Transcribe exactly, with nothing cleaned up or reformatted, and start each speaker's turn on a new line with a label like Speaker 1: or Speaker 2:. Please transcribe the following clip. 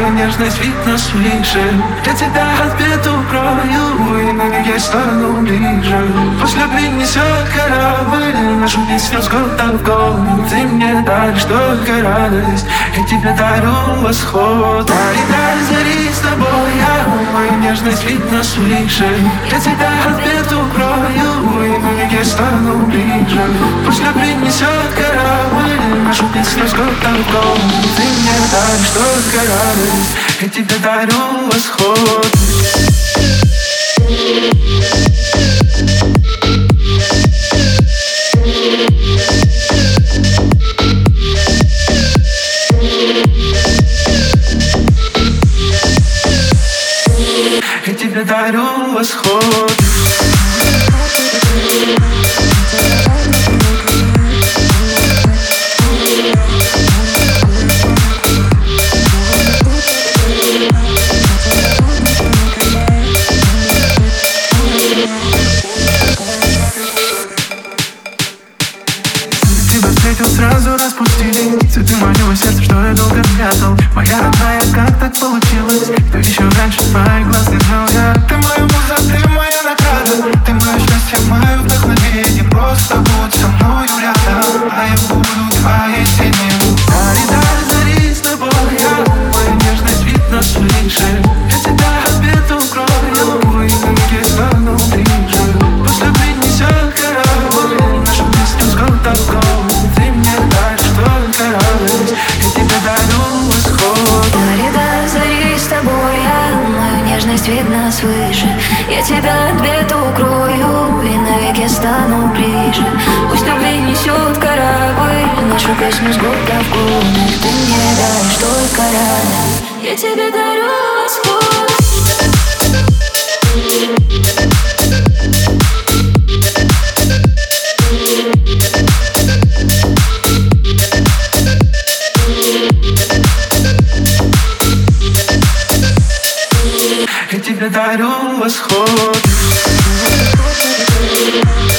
Speaker 1: мою нежность видно свыше. Я тебя от бед укрою, и навеки стану ближе. Пусть любви несет корабль, нашу песню с года в год. Ты мне даришь только радость, я тебе дарю восход. И до зари с тобой я, мою нежность видно свыше. Я тебя от бед укрою, и навеки стану ближе. Пусть любви несет корабль, нашу песню с года в год. Ты мне даришь только радость, я тебе дарю восход. Я тебе дарю восход. Тебя встретил, сразу распустили цветы моего сердца, что я долго прятал. Моя родная, как так получилось? Кто еще раньше твоих глаз не знал я? Ты моя муза, ты моя награда, ты мое счастье, мое вдохновение. Просто будь со мною рядом, а я буду твоей сильной. Зари, до зари с тобой я, моя нежность видно свыше. Я тебя от бед укрою, и навеки стану ближе. Пусть любви несет корабль, нашу песню с года в год. Ты мне даришь только радость, я тебе дарю восход.
Speaker 2: Зари до зари с тобой я, мою нежность видно свыше. Я тебя от бед укрою, и навеки стану ближе. Пусть любви несет корабль, нашу песню с года в год. Ты мне даришь только радость, я тебе дарю восход.
Speaker 1: Я тебе дарю восход.